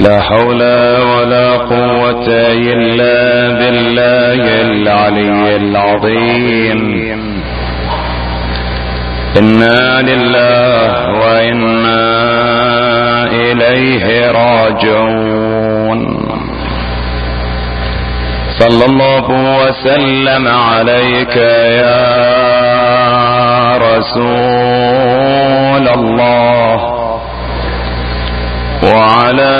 لا حول ولا قوة إلا بالله العلي العظيم. إنا لله وإنا إليه راجعون. صلى الله وسلم عليك يا رسول الله وعلى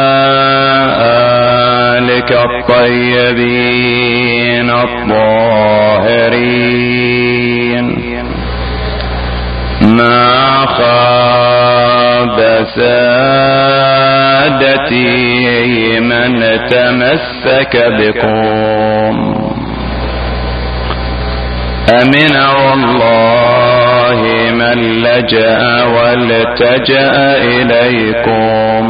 آلك الطيبين الطاهرين. ما خاب سادتي من تمسك بكم، أمن والله من لجأ والتجأ إليكم.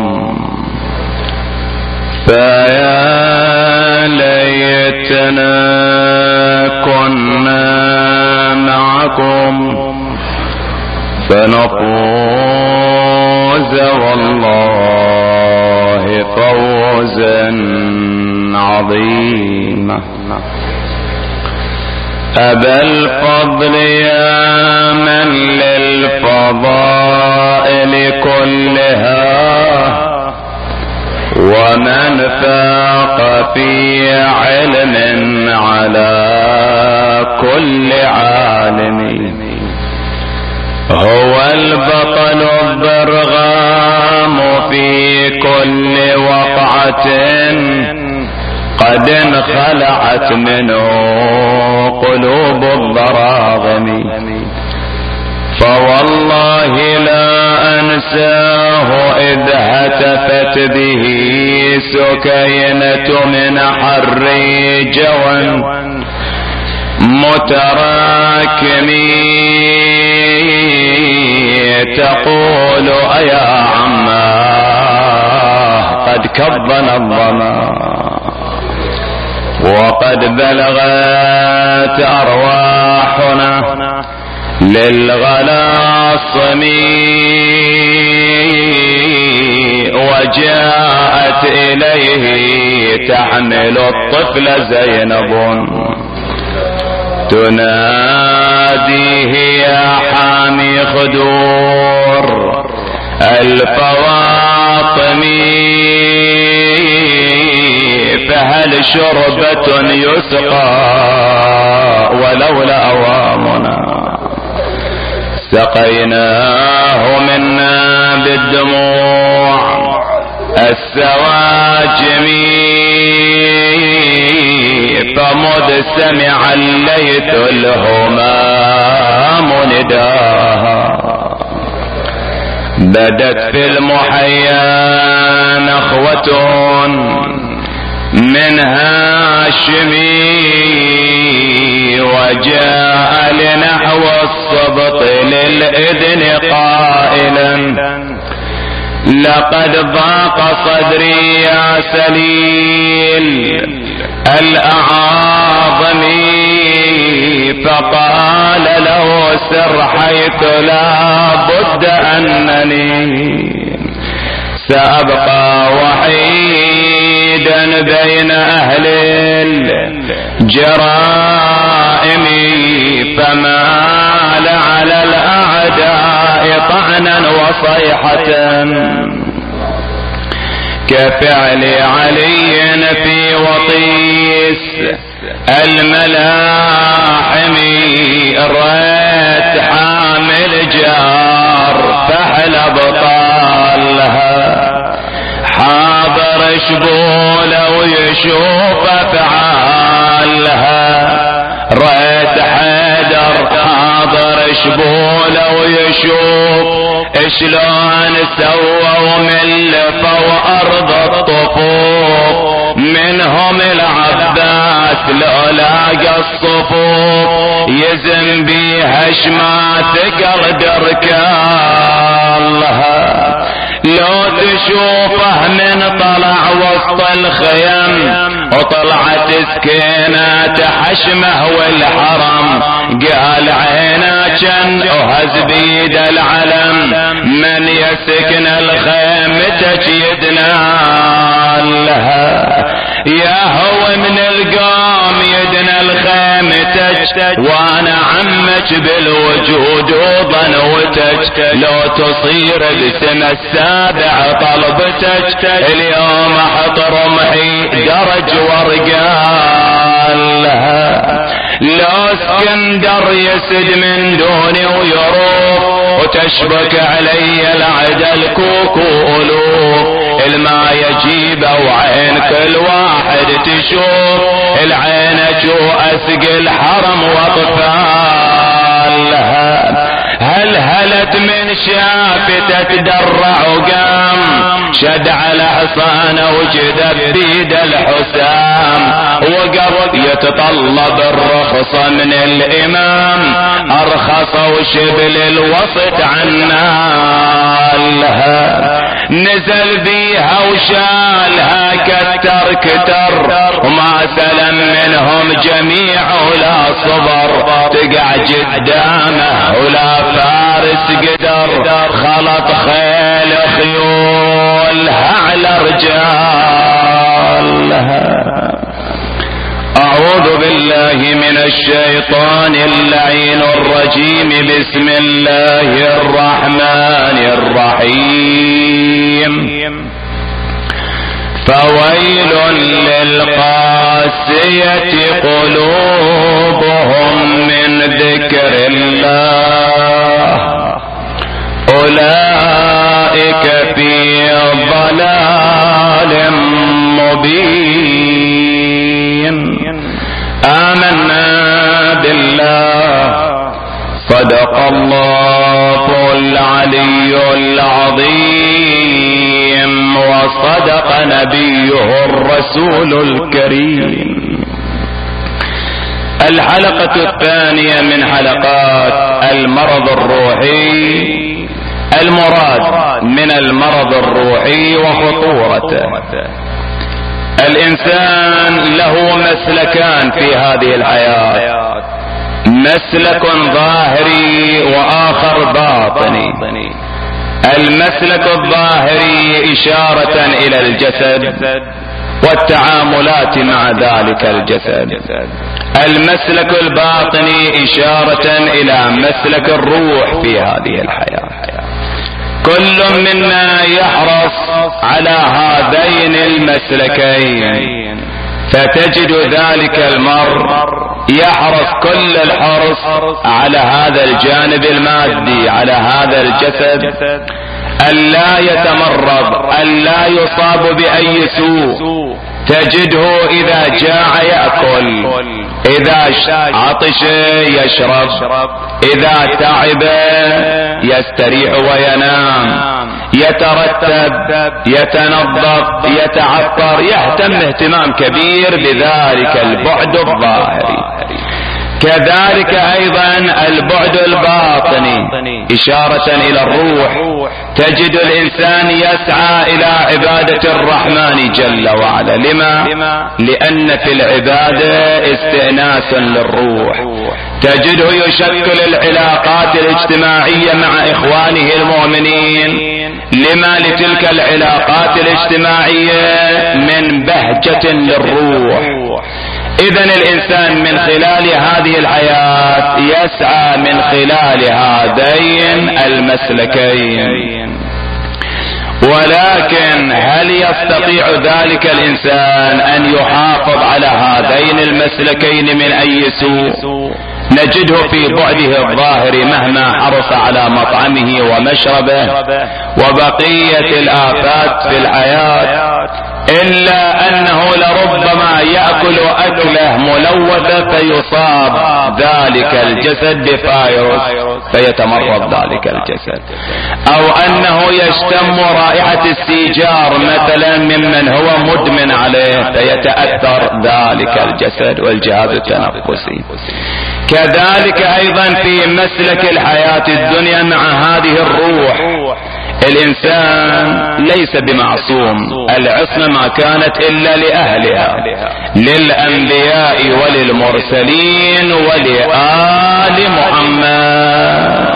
فيا ليتنا كنا معكم فنفوز والله فوزا عظيما. أبا الفضل يا من للفضائل كلها ومن فاق في علم على كل عالم، هو البطل الضرغام في كل وقعة قد انخلعت منه قلوب الضراغم. فوالله لا أنساه إذ هتفت به سكينة من حر جوى متراكمين تقول أيا عماه قد كبنا الظما وقد بلغت أرواحنا للغلاصم وجاءت إليه تحمل الطفل زينب تناديه يا حامي خدور الفواطمي، فهل شربة يسقى ولولا أوامنا سقيناه منا بالدموع السواجم. فمذ سمع الليث الهمام نداها بدت في المحيا نخوة من هاشمي وجاء لنحو الصبط للإذن قائلا لقد ضاق صدري يا سليل الأعاظم. فقال له سر حيث لا بد أنني سأبقى وحيدا بين أهل الجرائم. فمال على الأعداء طعنا وصيحة كفعل علي في وطيس الملاحم. رأت حامل جار فحل بطالها حاضر شبوله ويشوف افعالها. رأت حيدر حاضر شبوله ويشوف شلون سووا ملفوا ارض الطفوف. منهم العباس لو لاقى الصفوف يزن بيها شمات قلد ركالها. لو تشوفه من طلع وسط الخيم وطلعت سكينة حشمه والحرم قال عيناكن وهز بيد العلم من يسكن الخيمتك يدنالها يا هو من القوم يدنى الخيمتك وانا عمك بالوجود وضنوتك لو تصير بسم السابع طلبتك اليوم احط رمحي درج ورقالها لو اسكندر يسد من دوني ويروح وتشبك علي العدا الكوك والوف الماء يجيبه وعين كل واحد تشوف العينك واسق الحرم واطفالها هل هلت من شافته تدرع وقام شد على حصانه وجذب بيد الحسام وقف يتطلب الرخصة من الامام ارخص وشبل الوسط عنالها نزل بيها وشالها كتر وما سلم منهم جميع ولا صبر تقع قدامه ولا فارس قدر خلط خيل خيولها على رجالها أعوذ بالله من الشيطان اللعين الرجيم بسم الله الرحمن الرحيم فويل للقاسية قلوبهم من ذكر الله أولئك في ضلال مبين آمنا بالله صدق الله العلي العظيم وصدق نبيه الرسول الكريم. الحلقة الثانية من حلقات المرض الروحي. المراد من المرض الروحي وخطورته. الإنسان له مسلكان في هذه الحياة، مسلك ظاهري وآخر باطني. المسلك الظاهري إشارة إلى الجسد والتعاملات مع ذلك الجسد. المسلك الباطني إشارة إلى مسلك الروح في هذه الحياة. كل منا يحرص على هذين المسلكين، فتجد ذلك المرء يحرص كل الحرص على هذا الجانب المادي، على هذا الجسد، ألا يتمرض، ألا يصاب بأي سوء. تجده إذا جاع يأكل، إذا عطش يشرب، إذا تعب يستريح وينام، يترتب، يتنظف، يتعطر، يهتم اهتمام كبير بذلك البعد الظاهري. كذلك أيضا البعد الباطني إشارة إلى الروح. تجد الإنسان يسعى إلى عبادة الرحمن جل وعلا. لما؟ لأن في العبادة استئناس للروح. تجده يشكل العلاقات الاجتماعية مع إخوانه المؤمنين. لما؟ لتلك العلاقات الاجتماعية من بهجة للروح. إذن الإنسان من خلال هذه الحياة يسعى من خلال هذين المسلكين. ولكن هل يستطيع ذلك الإنسان أن يحافظ على هذين المسلكين من أي سوء؟ نجده في بعده الظاهر مهما حرص على مطعمه ومشربه وبقية الآفات في الحياة، إلا أنه لربما يأكل أكله ملوثة فيصاب ذلك الجسد بفيروس فيتمرض ذلك الجسد، أو أنه يشتم رائحة السيجار مثلا ممن هو مدمن عليه فيتأثر ذلك الجسد والجهاز التنفسي. كذلك أيضا في مسلك الحياة الدنيا مع هذه الروح، الانسان ليس بمعصوم، العصمة ما كانت الا لاهلها، للانبياء وللمرسلين ولآل محمد.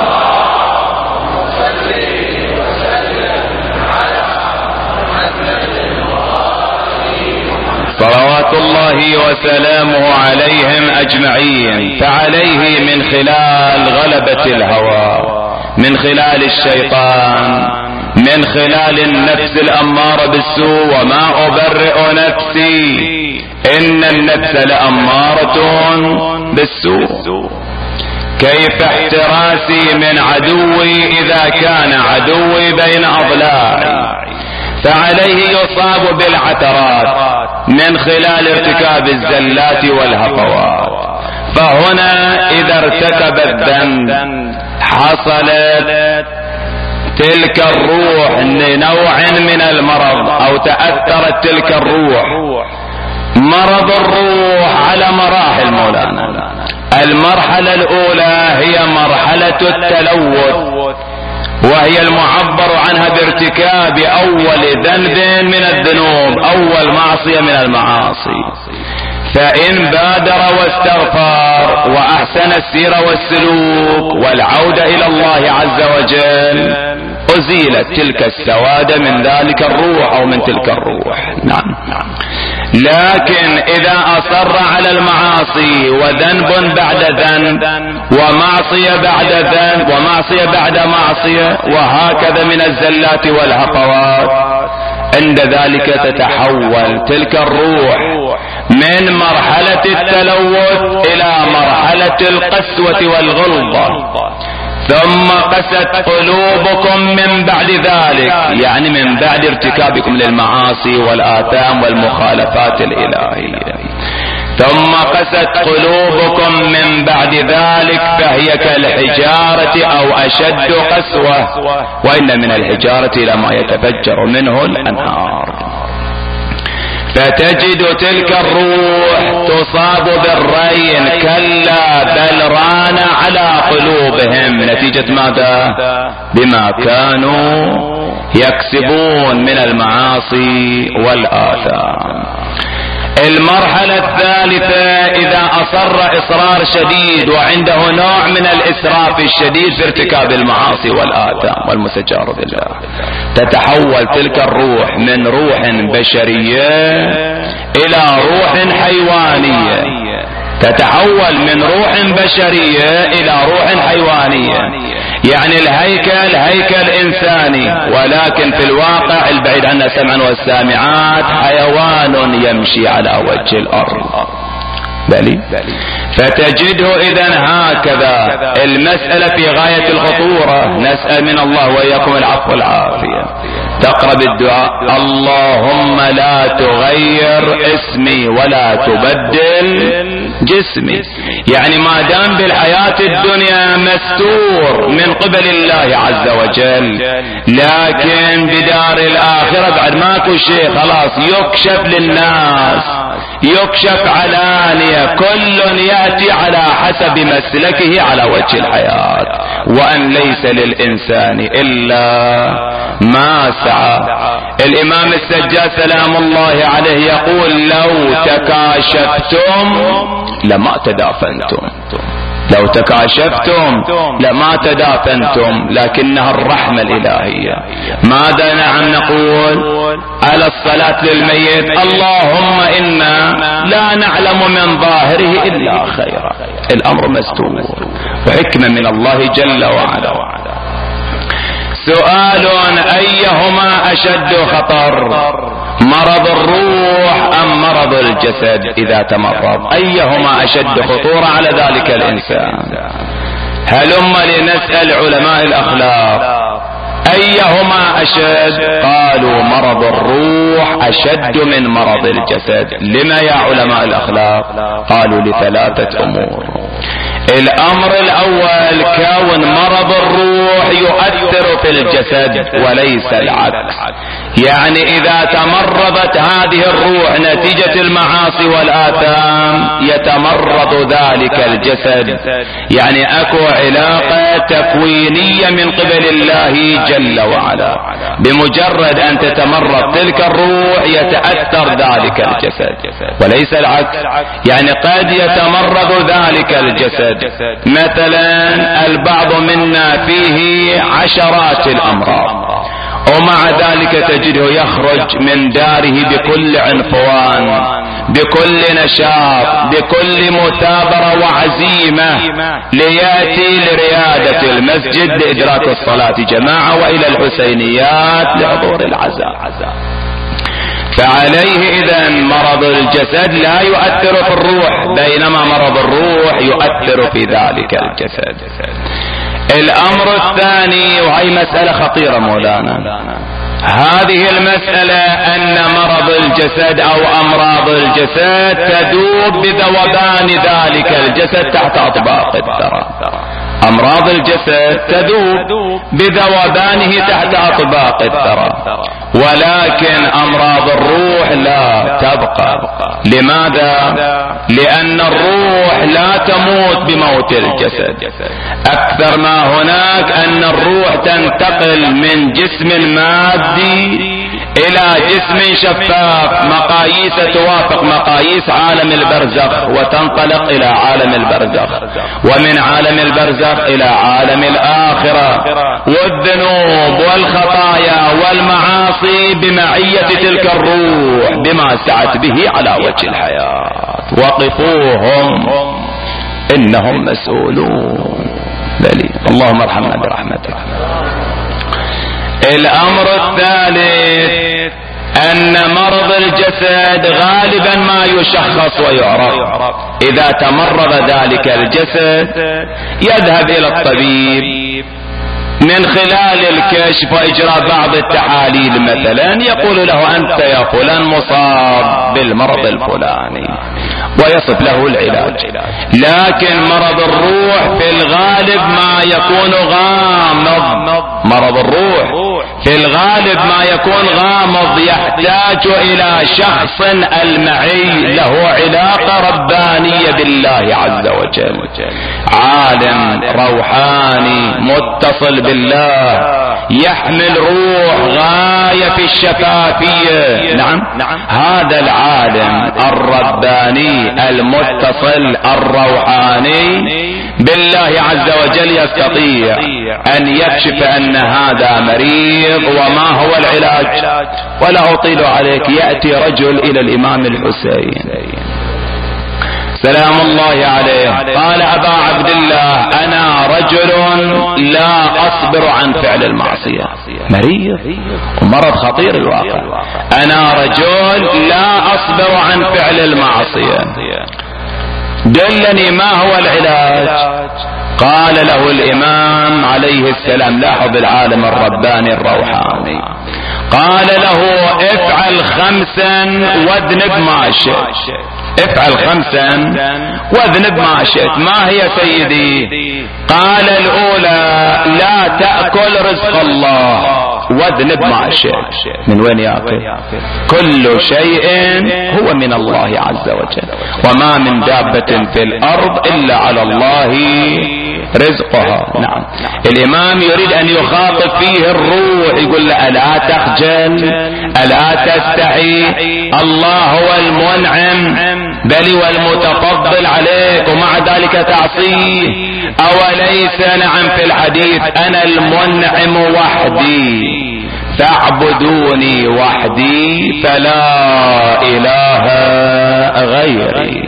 صلوات الله وسلامه عليهم اجمعين. فعليه من خلال غلبة الهوى، من خلال الشيطان، من خلال النفس الأمارة بالسوء، وما أبرئ نفسي إن النفس لأمارة بالسوء. كيف احتراسي من عدوي إذا كان عدوي بين أضلاعي؟ فعليه يصاب بالعثرات من خلال ارتكاب الزلات والهفوات. فهنا إذا ارتكب الذنب حصلت تلك الروح لنوع من المرض، او تأثرت تلك الروح. مرض الروح على مراحل مولانا. المرحلة الاولى هي مرحلة التلوث، وهي المعبر عنها بارتكاب اول ذنب من الذنوب، اول معصية من المعاصي. فإن بادر واستغفر وأحسن السير والسلوك والعودة إلى الله عز وجل، أزيلت تلك السواد من ذلك الروح أو من تلك الروح. نعم. لكن إذا أصر على المعاصي، وذنب بعد ذنب، ومعصية بعد ذنب، ومعصية بعد معصية، وهكذا من الزلات والهفوات، عند ذلك تتحول تلك الروح من مرحلة التلوث إلى مرحلة القسوة والغلظة. ثم قست قلوبكم من بعد ذلك، يعني من بعد ارتكابكم للمعاصي والآثام والمخالفات الإلهية. ثم قست قلوبكم من بعد ذلك فهي كالحجارة أو أشد قسوة، وإن من الحجارة إلى ما يتفجر منه الأنهار. فتجد تلك الروح تصاب بالرين، كلا بل ران على قلوبهم، نتيجة ماذا؟ بما كانوا يكسبون من المعاصي والآثام. المرحلة الثالثة إذا أصر إصرار شديد وعنده نوع من الإسراف الشديد في ارتكاب المعاصي والآثام والمستجار بالله، تتحول تلك الروح من روح بشرية إلى روح حيوانية، تتحول من روح بشرية إلى روح حيوانية. يعني الهيكل هيكل إنساني، ولكن في الواقع البعيد عنا سمعا والسامعات حيوان يمشي على وجه الأرض. بلي. فتجده إذن هكذا المسألة في غاية الخطورة. نسأل من الله وإياكم العفو والعافية. تقرأ بالدعاء: اللهم لا تغير اسمي ولا تبدل جسمي. يعني ما دام بالحياة الدنيا مستور من قبل الله عز وجل، لكن بدار الآخرة بعد ماكو شيء، خلاص يكشف للناس، يكشف علانية، كل يأتي على حسب مسلكه على وجه الحياة، وأن ليس للإنسان إلا ما سعى. الإمام السجاد سلام الله عليه يقول: لو تكاشفتم لما تدافنتم، لو تكاشفتم لما تدافنتم، لكنها الرحمة الإلهية. ماذا نعم نقول على الصلاة للميت؟ اللهم إنا لا نعلم من ظاهره إلا خيرا. الأمر مستور وحكمة من الله جل وعلا. سؤال: أيهما أشد خطر، مرض الروح أم مرض الجسد إذا تمرض؟ أيهما أشد خطورة على ذلك الإنسان؟ هلما لنسأل علماء الأخلاق أيهما أشد؟ قالوا مرض الروح أشد من مرض الجسد. لما يا علماء الأخلاق؟ قالوا لثلاثة أمور. الأمر الأول: كون مرض الروح يؤثر في الجسد وليس العكس. يعني إذا تمرضت هذه الروح نتيجة المعاصي والآثام يتمرض ذلك الجسد، يعني اكو علاقة تكوينية من قبل الله جل وعلا، بمجرد ان تتمرض تلك الروح يتأثر ذلك الجسد وليس العكس. يعني قد يتمرض ذلك الجسد، مثلا البعض منا فيه عشرات الامراض ومع ذلك تجده يخرج من داره بكل عنفوان، بكل نشاط، بكل مثابرة وعزيمة ليأتي لريادة المسجد لإدراك الصلاة جماعة وإلى الحسينيات لحضور العزاء. فعليه إذن مرض الجسد لا يؤثر في الروح، بينما مرض الروح يؤثر في ذلك الجسد. الأمر الثاني، وهي مسألة خطيرة مولانا، هذه المسألة أن مرض الجسد أو أمراض الجسد تذوب بذوبان ذلك الجسد تحت أطباق الثرى. أمراض الجسد تذوب بذوبانه تحت أطباق الثرى، ولكن أمراض الروح لا تبقى. لماذا؟ لأن الروح لا تموت بموت الجسد، أكثر ما هناك أن الروح تنتقل من جسم مادي إلى جسم شفاف، مقاييس توافق مقاييس عالم البرزخ وتنطلق إلى عالم البرزخ، ومن عالم البرزخ إلى عالم الآخرة، والذنوب والخطايا والمعاصي بمعية تلك الروح بما سعت به على وجه الحياة. وقفوهم إنهم مسؤولون. بلي اللهم ارحمنا برحمتك. الأمر الثالث أن مرض الجسد غالبا ما يشخص ويعرف. إذا تمرض ذلك الجسد يذهب إلى الطبيب من خلال الكشف وإجراء بعض التحاليل، مثلا يقول له أنت يا فلان مصاب بالمرض الفلاني ويصف له العلاج. لكن مرض الروح في الغالب ما يكون غامض، مرض الروح في الغالب ما يكون غامض، يحتاج إلى شخص المعي له علاقة ربانية بالله عز وجل، عالم روحاني متصل بالله، يحمل روح غاية في الشفافية. نعم، هذا العالم الرباني المتصل الروحاني بالله عز وجل يستطيع أن يكشف أن هذا مريض وما هو العلاج. ولا أطيل عليك، يأتي رجل إلى الإمام الحسين سلام الله عليه، قال أبا عبد الله أنا رجل لا أصبر عن فعل المعصية، مريض ومرض خطير الواقع، أنا رجل لا أصبر عن فعل المعصية، دلني ما هو العلاج؟ قال له الإمام عليه السلام، لاحظ العالم الرباني الروحاني، قال له افعل 5 واذنب ما شئت، افعل 5 واذنب ما شئت. ما هي سيدي؟ قال الأولى لا تأكل رزق الله واذنب ما شئت. من وين يأكل؟ كل شيء هو من الله عز وجل، وما من دابة في الأرض إلا على الله رزقها. نعم، الإمام يريد أن يخاطب فيه الروح، يقول له ألا تخجل، ألا تستحي، الله هو المنعم بل والمتفضل عليك، ومع ذلك تعصيه. أوليس نعم في الحديث أنا المنعم وحدي فاعبدوني وحدي فلا إله غيري.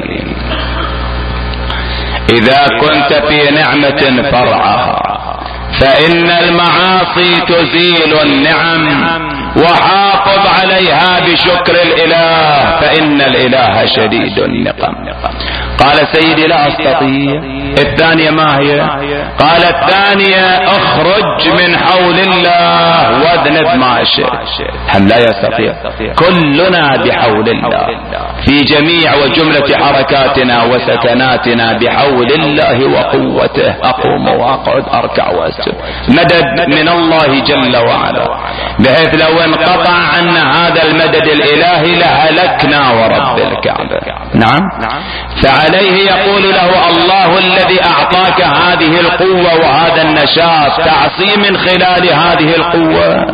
إذا كنت في نعمة فرعها، فإن المعاصي تزيل النعم، وحافظ عليها بشكر الإله فإن الإله شديد النقم. قال سيدي لا أستطيع. الثانية ما هي؟ قال الثانية اخرج من حول الله واذنب ما شئت. هم لا يستطيع؟ كلنا بحول الله في جميع وجملة حركاتنا وسكناتنا بحول الله وقوته، أقوم وأقعد أركع وأسجد، مدد من الله جل وعلا، بحيث لو انقطع عنا هذا المدد الالهي لهلكنا ورب الكعبة. نعم. فعليه يقول له الله الذي اعطاك هذه القوة وهذا النشاط تعصي من خلال هذه القوة.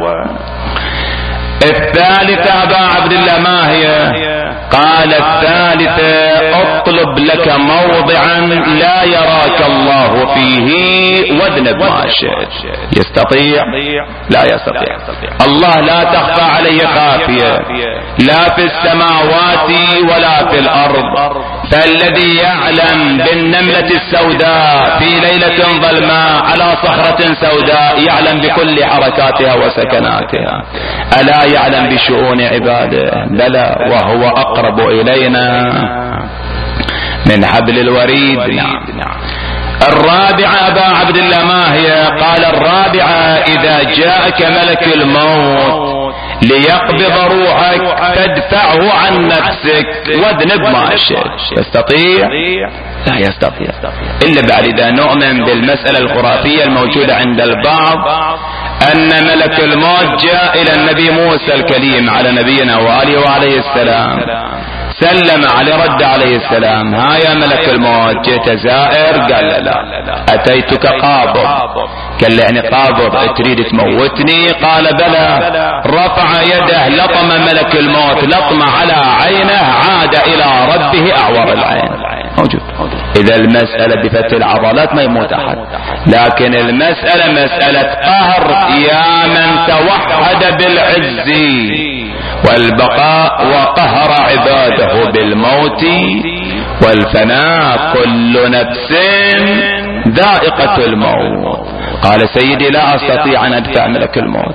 الثالثة أبا عبد الله ما هي؟ قال الثالثة اطلب لك موضعا لا يراك الله فيه واذنب ما شئت. يستطيع؟ لا يستطيع. الله لا تخفى عليه خافية لا في السماوات ولا في الأرض. فالذي يعلم بالنملة السوداء في ليلة ظلماء على صخرة سوداء يعلم بكل حركاتها وسكناتها. ألا يعلم بشؤون عباده؟ بلى، وهو أقرب إلينا من حبل الوريد. نعم. الرابعة أبا عبد الله ما هي؟ قال الرابعة إذا جاءك ملك الموت ليقبض روحك فادفعه عن نفسك واذنب ما شئت. يستطيع؟ لا يستطيع إلا بعد إذا نؤمن بالمسألة الخرافية الموجودة عند البعض أن ملك الموت جاء إلى النبي موسى الكليم على نبينا وآله وعليه السلام، سلم عليه، رد عليه السلام، ها يا ملك الموت جئت زائر؟ قال لا أتيتك قابض. قال يعني قابض تريد تموتني؟ قال بلى. رفع يده لطم ملك الموت لطمة على عينه عاد إلى ربه أعور العين. موجود. إذا المسألة بفتح العضلات ما يموت أحد، لكن المسألة مسألة قهر يا من توحد بالعز والبقاء وقهر عباده بالموت والفناء. كل نفس ذائقة الموت. قال سيدي لا أستطيع أن أدفع ملك الموت.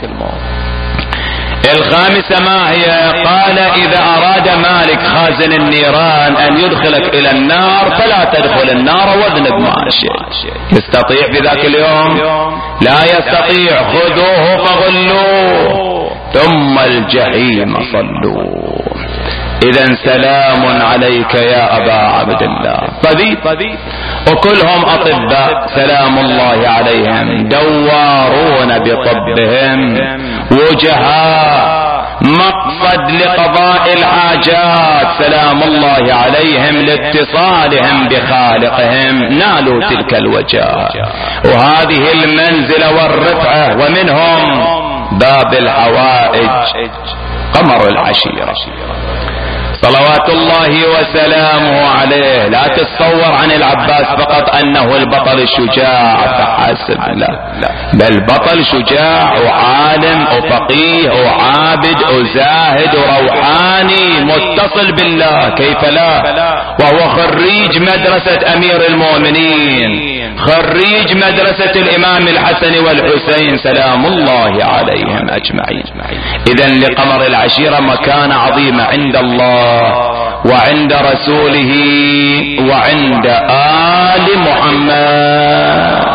الخامسة ما هي؟ قال إذا أراد مالك خازن النيران أن يدخلك إلى النار فلا تدخل النار واذنب ما شئت. يستطيع في ذاك اليوم؟ لا يستطيع. خذوه فغلوه ثم الجحيم صلوه. إذا سلام عليك يا أبا عبد الله. طبيب وكلهم أطباء سلام الله عليهم، دوارون بطبهم، وجهاء، مقصد لقضاء الحاجات سلام الله عليهم، لاتصالهم بخالقهم نالوا تلك الوجاهة وهذه المنزلة والرفعة. ومنهم باب الحوائج قمر العشيرة صلوات الله وسلامه عليه. لا تتصور عن العباس فقط أنه البطل الشجاع فحسب، لا، بل بطل شجاع وعالم وفقيه وعابد وزاهد وروحاني متصل بالله، كيف لا؟ وهو خريج مدرسة أمير المؤمنين، خريج مدرسة الإمام الحسن والحسين سلام الله عليهم أجمعين. إذن لقمر العشيرة مكانة عظيمة عند الله وعند رسوله وعند آل محمد.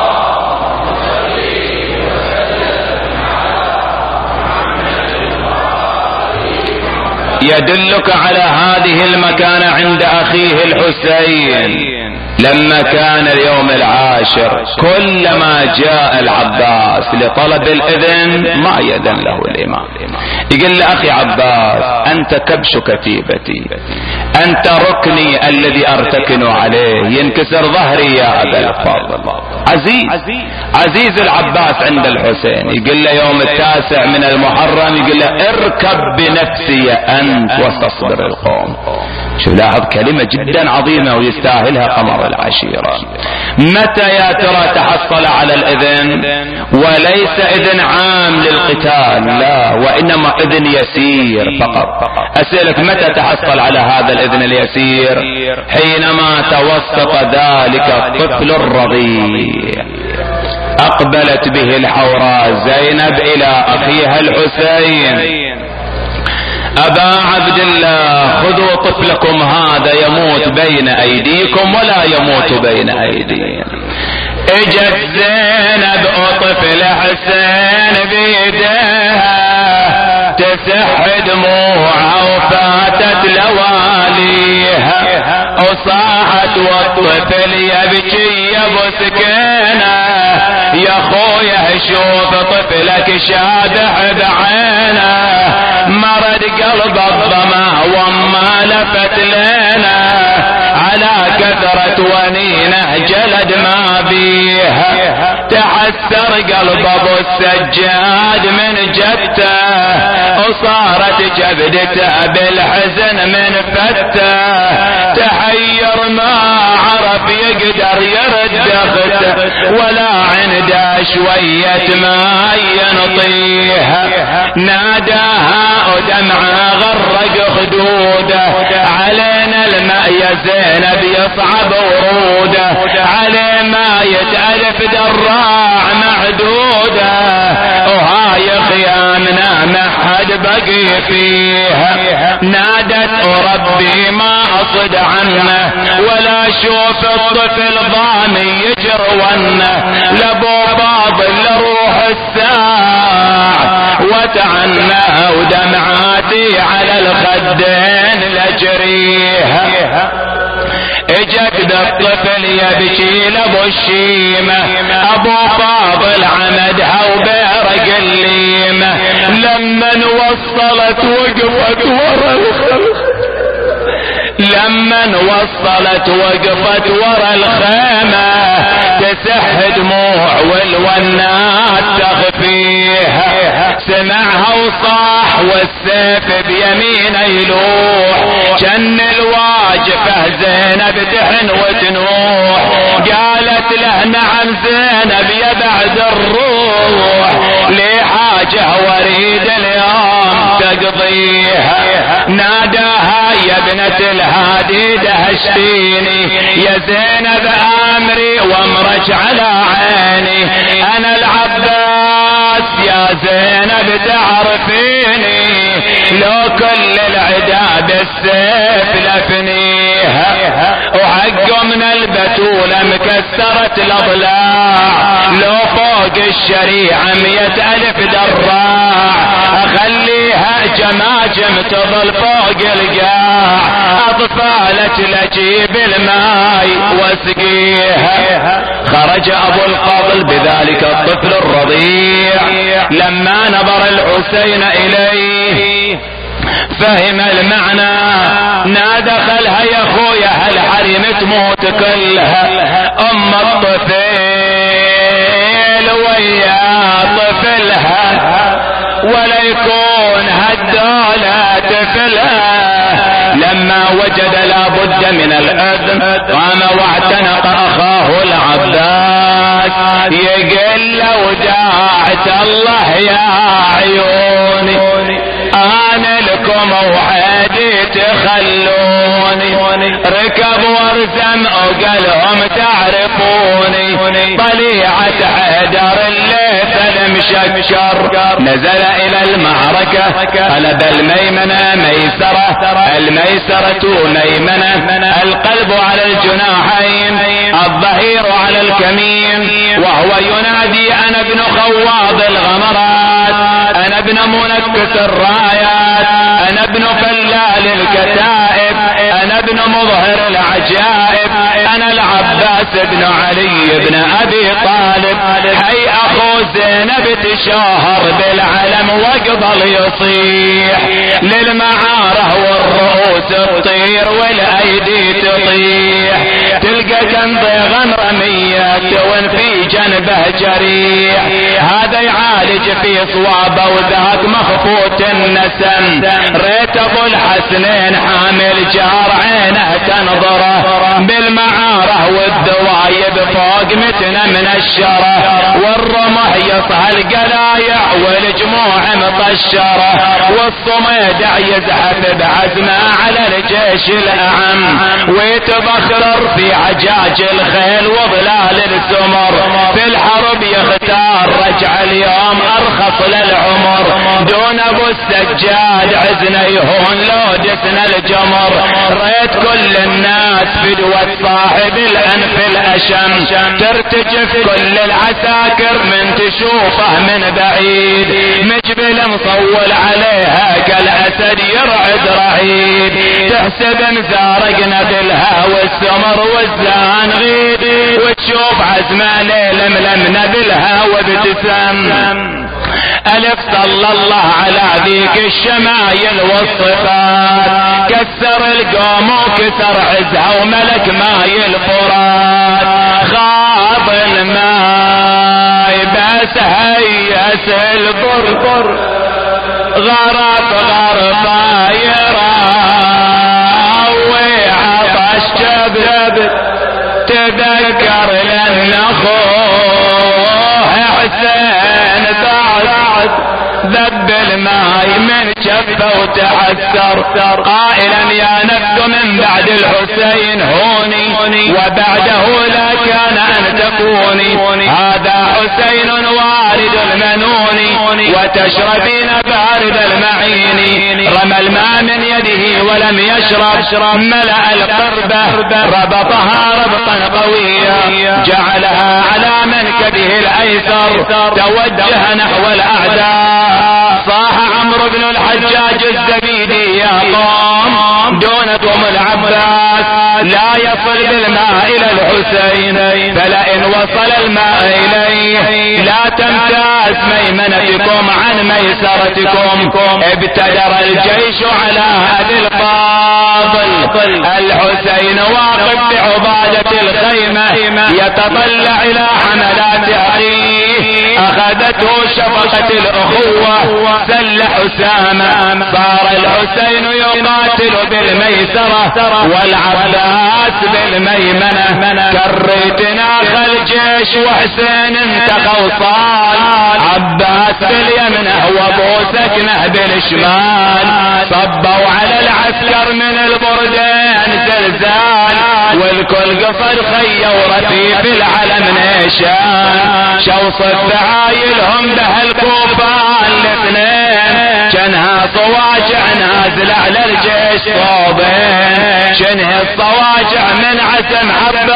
يدلك على هذه المكانة عند أخيه الحسين لما كان اليوم العاشر كلما جاء العباس لطلب الإذن ما يدن له الإمام، يقول لأخي عباس أنت كبش كتيبتي، أنت ركني الذي أرتكن عليه، ينكسر ظهري يا أبا الفضل. عزيز العباس عند الحسين، يقول له يوم 9 من المحرم، يقول له اركب بنفسي أنت واستصبر القوم. شوف لاحظ كلمة جدا عظيمة ويستاهلها قمر العشيرة. متى يا ترى تحصل على الإذن؟ وليس إذن عام للقتال، لا، وإنما إذن يسير فقط. أسألك متى تحصل على هذا الإذن اليسير؟ حينما توسط ذلك الطفل الرضيع، أقبلت به الحوراء زينب إلى أخيها الحسين، أبا عبد الله خذوا طفلكم هذا يموت بين أيديكم ولا يموت بين أيدينا. اجت زينب وطفل حسين بيدها تسح دموعها وفاتت لواليها، بيها. وصاحت والطفل يبكي يا ابو سكينة يا خويا شوف طفلك شادح بعينه مرد قلب الظما وما لفت لنا على كثرة ونينه جلد ما بيها. تحسر قلب ابو السجاد من جبته وصارت جبدته بالحزن من فته تحير ما عرف يقدر يرد اخته ولا عنده شوية ما ينطيها. ناداها ودمعه غرق خدوده علينا الماء يا زينب يصعب وروده عليه ما يتألف دراع معدوده وهاي خيامنا ما حد بقي فيها. نادت وربي ما اصد عنه ولا شوف الطفل ضامي يجرونه لابو فاضل لروح الساع وتعنى ودمعاتي على الخدين لجريها. اجت بالطفل يبكي لابو الشيمة ابو فاضل عمدها وبيرق الليمة لمن وصلت وقفت ورا لمن وصلت وقفت ورا الخيمة تسح دموع والونات تخفيها. سمعها وصاح والسيف بيمينه يلوح جن الواجفة زينب تحن وتنوح قالت له نعم زينب يا بعد الروح لي حاجة وريد اليوم تقضيها. ناداها يا ابنة الهادي دهشتيني يا زينب امري وامرك على عيني انا العباس يا زينب تعرفيني لو كل العدا بالسيف لفنيها. وحق من البتولة مكسرت الاضلاع لو فوق الشريعة 100,000 دراع اخليها جماجم تظل فوق القاع اطفالك لجيب الماي واسقيها. خرج ابو الفضل بذلك الطفل الرضيع لما نظر الحسين اليه فهم المعنى نادى خلها يا خويا هالحريم تموت كلها ام الطفل ويا طفلها ولا يكون هالدولة طفلها. لما وجد لابد من الأذن قام واعتنق أخاه العباس يقل له داعت الله يا عيوني أنا لكم وعدي تخلوني. ركب ورزم وقالهم تعرفوني طليعة حيدر الليث المشكر نزل إلى المعركة قلب الميمنة ميسرة الميسرة ميمنة القلب على الجناحين الظهير على الكمين وهو ينادي أنا ابن خواض الغمرات أنا ابن منكس الرايات أنا ابن فلال الكتائب أنا ابن مظهر العجائب أنا العباس بن علي بن أبي طالب حي أخو زينب تشاهر بالعلم وقبل يصيح للمعاره والرؤوس تطير والأيدي تطيح تلقى جنبه غمرمية وان في جنبه جريح هذا يعالج في صوابه وذاك مخفوت النسم ريت ابو الحسنين حامل جار عينه تنظره بالمعاره والدوايب فوق متنا من الشره والرمح يصهى القلايع والجموع مطشره والصميدع يزحف بعزمه على الجيش الاعم ويتبخر في عجاج الخيل وظلال السمر في الحرب يختار رجع اليوم ارخص للعمر دون ابو السجاد عزنا يهون لو دسنا الجمر ريت كل الناس فدوة صاحب الأنف الأشم، ترتجف كل العساكر من تشوفه من بعيد، مجبل مصول عليها كالأسد يرعد رعيد، تحسب مزارق نبلها والسمر والزان غيد، وتشوف عزمة ليل ملم نبلها وابتسم. ألف صلى الله على ذيك الشمايل والصفات، كسر القوم وكسر عزها وملك ماي الفرات، خاض الماي بس هيس البر، غرب غربا يراوي عطش جبل، تذكر لأن أخوه حسين بعد ذب الماي من شفه وتعثر، قائلا يا نفس من بعد الحسين هوني، وبعده لا كان أن تكوني، هذا حسين وارد المنون، وتشربين بارد المعين، رمى الماء من يده ولم يشرب، ملأ القربة ربطها ربطا قويا، جعلها على منكبه الأيسر، توجه نحو الأعداء، صاح عمرو بن الحجاج الزبيدي يا قوم دونكم العباس لا يصل بالماء إلى الحسين، فلئن وصل الماء إليه لا تمتاز ميمنتكم عن ميسرتكم، ابتدر الجيش على أبي الفاضل، الحسين واقف بعبادة الخيمة يتطلع إلى حملات أخيه، أخذته شفقة الأخوة سل حسامة، صار الحسين يقاتل بالميسرة والعباس بالميمنة، كريتنا الجيش وحسين انت خوصال، عباس باليمنة وابو سكنه بالشمال، صبوا على العسكر من البردين زلزال، والكل قصد خي ورفيف العلم نيشان، شوصف عايلهم به الكوفان الاثنين، جنها صواجع نازل على الجيش صوبين، شنه الصواجع من عزم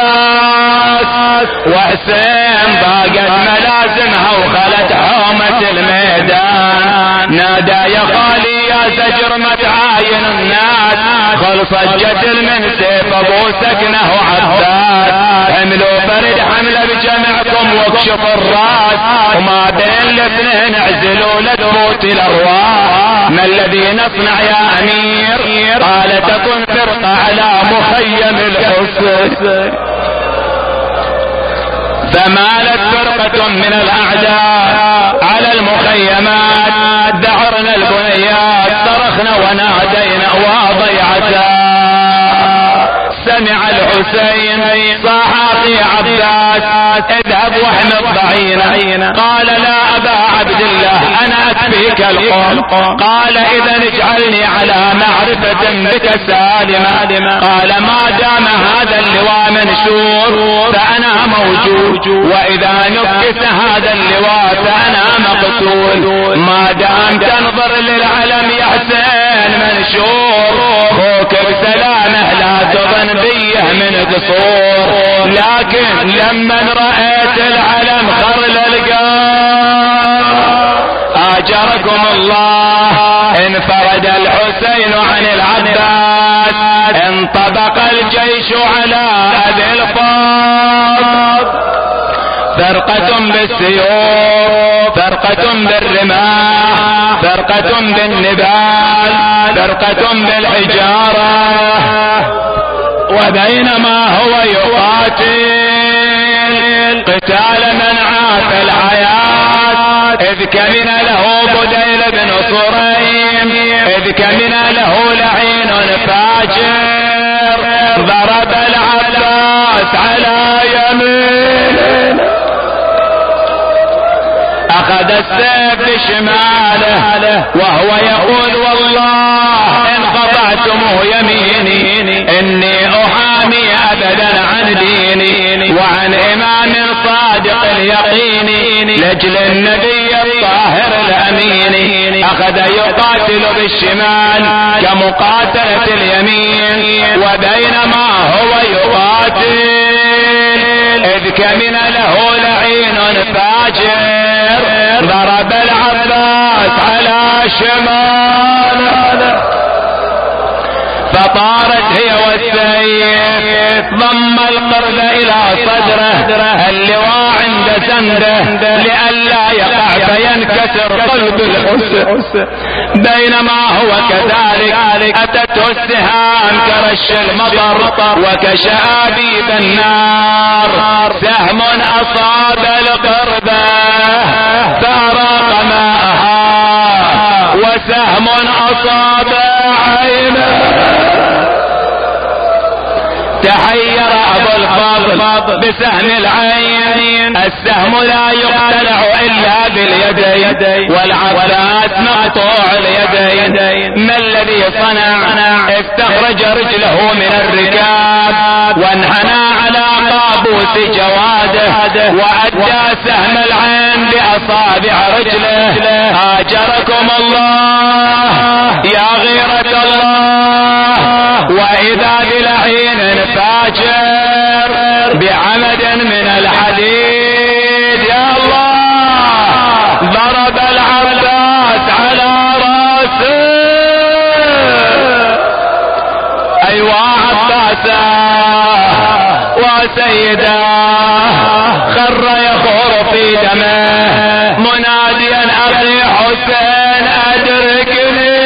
عباس، وحسين ضاقت ملازمها وخلت حومة الميدان، نادى يا خالي يا زجر متعاين الناس، خلصت جدل من سيف ابو سكنه وعباس، حملوا فرد حمله بجمعكم واكشفوا الراس، وما بين الاثنين اعزلوا لتفوت الارواح، ما الذي نصنع يا امير؟ قال تكن فرقه على مخيم الحسين، فمالت فرقة من الأعداء على المخيمات، دعرنا البنيات صرخنا ونادينا وضيعتا، سمع الحسين صاحاتي عباس اذهب واحمد ضعينا، قال لا أبا عبد الله أنا أكفيك القوم، قال إذا اجعلني على معرفة بك سالما، قال ما دام هذا اللواء منشور فأنا موجود، وإذا نكس هذا اللواء فأنا مقتول، ما دام تنظر للعلم يا حسين منشور، خوك بسلامه لا تظن بيه من قصور، لكن لما رأيت العلم خرل القار آجركم الله، انفرد الحسين عن العباس، انطبق الجيش على أبي الفاضل، فرقة بالسيوف، فرقة بالرماح، فرقة بالنبال، فرقة بالحجارة، وبينما هو يقاتل قتال من عاف الحياة، إذ كمن له بديل بن صريم، إذ كمن له لعين فاجر، ضرب العباس على يمينه، أخذ السيف بشماله وهو يقول والله إن قطعتم يميني إني أحامي أبدا عن ديني وعن إمام صادق اليقين لأجل النبي الطاهر الأمين، أخذ يقاتل بالشمال كمقاتلة اليمين، وبينما هو يمن له لعين فاجر ضرب العباس على شماله فطارت هي والسيف ضم القرد الى صدره اللواء عند سنده لئلا يقع فينكسر قلب الحسن بينما هو كذلك اتته السهام كرش المطر وكشابيب النار سهم اصاب القربة فاراق ماءها وسهم اصاب عينه تحير ابو الفضل بسهم العين السهم لا يقتلع الا باليدين والعباس مقطوع اليدين ما الذي صنع استخرج رجله من الركاب وانحنى على قابوس جواده وادى سهم العين باصابع رجله هاجركم الله يا غيرة الله واذا بلعين فاجر بعمد من الحديد يا الله ضرب العباس على راسه ايوا عباسا وسيدا خر يخور في دمه مناديا اخي حسين ادركني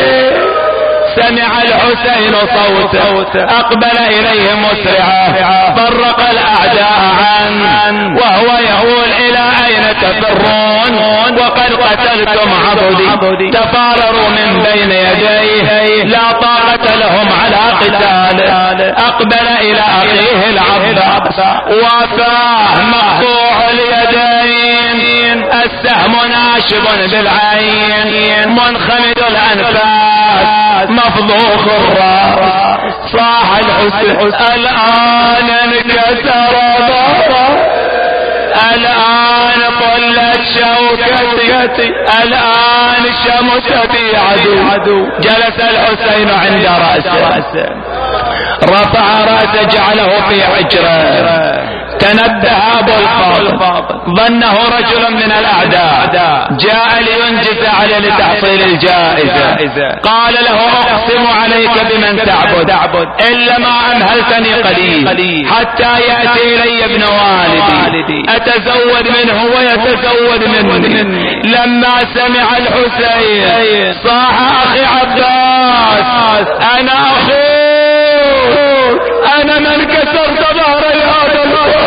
سمع الحسين صوته اقبل اليه مسرعا فرق الاعداء عنه وهو يقول الى اين تفرون وقد قتلتم عبدي تفارروا من بين يديه لا طاقة لهم على قتاله اقبل الى اخيه العباس وفاه مقطوع اليدين السهم ناشب بالعين منخمد الانفاس مفضوخ الراس صاح الحسين الان انكسر ظهره الان طلت شوكتي الان شمستي عدو جلس الحسين عند راسه رفع راسه جعله في حجره تنبه ابو الفضل ظنه رجل من الاعداء جاء لينجز عليه لتحصيل الجائزة قال له اقسم عليك بمن تعبد الا ما امهلتني قليل حتى ياتي الي ابن والدي اتزود منه ويتزود مني لما سمع الحسين صاح اخي عباس انا اخوك انا من كسرت ظهر هذا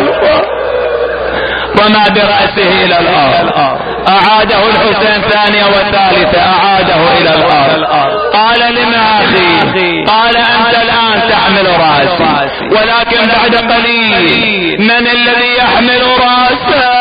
وما برأسه الى الارض اعاده الحسين ثانية وثالثة اعاده الى الارض قال لما اخي قال انت الان تحمل راسي ولكن بعد قليل من الذي يحمل راسه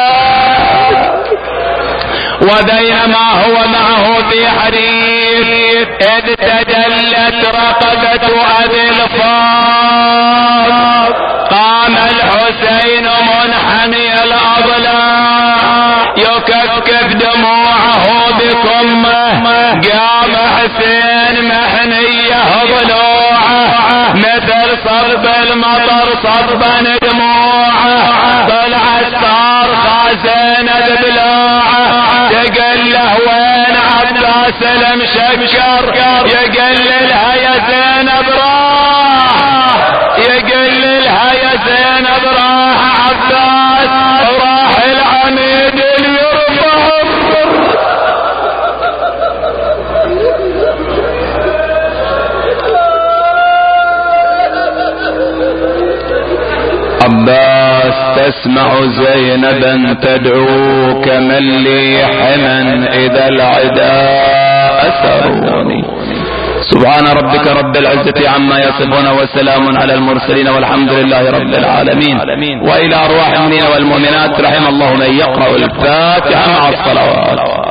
وبينما هو معه في حديث اذ تدلت رقبة ابي الفضل قام الحسين منحني الاضلاع يكفكف دموعه بكمه قام حسين محنيه ضلوعه مثل صرب المطر صربا دموعه طلعت صار خازن ببلاعه تقل له وين عباس المشكر يقللها يا زينب راح يقللها يا زينب راح عباس راح العميد اليرفع عباس تسمع زينبا تدعوك من لي حما اذا العداء اسروني. سبحان ربك رب العزة عما يصفون وسلام على المرسلين والحمد لله رب العالمين. والى ارواح المؤمنين والمؤمنات رحم الله من يقرأ الفاتحة مع الصلوات.